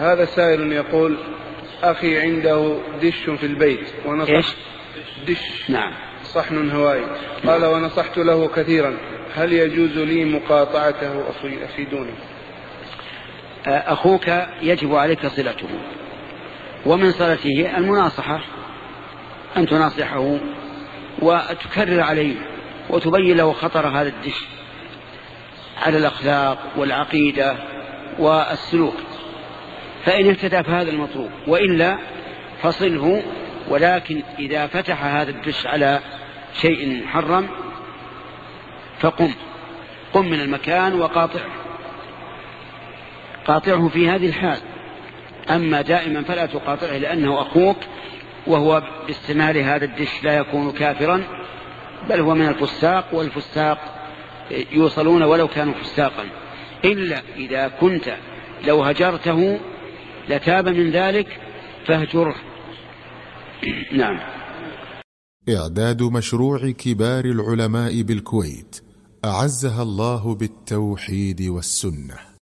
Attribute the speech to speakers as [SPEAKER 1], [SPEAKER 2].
[SPEAKER 1] هذا سائل يقول: أخي عنده دش في البيت ونصحت دش،
[SPEAKER 2] نعم،
[SPEAKER 1] صحن هوائي، قال ونصحت له كثيرا، هل يجوز لي مقاطعته؟ أفيدوني.
[SPEAKER 2] أخوك يجب عليك صلته، ومن صلته المناصحة، أن تناصحه وتكرر عليه وتبين له خطر هذا الدش على الأخلاق والعقيدة والسلوك، فإن اهتدى فهذا المطلوب، وإلا فصله. ولكن إذا فتح هذا الدش على شيء محرم فقم من المكان قاطعه في هذه الحال. أما دائما فلا تقاطعه، لأنه أخوك، وهو باستعمال هذا الدش لا يكون كافرا، بل هو من الفساق، والفساق يوصلون ولو كانوا فساقا، إلا إذا كنت لو هجرته لتاب من ذلك فاهجره. نعم.
[SPEAKER 3] إعداد مشروع كبار العلماء بالكويت أعزها الله بالتوحيد والسنة.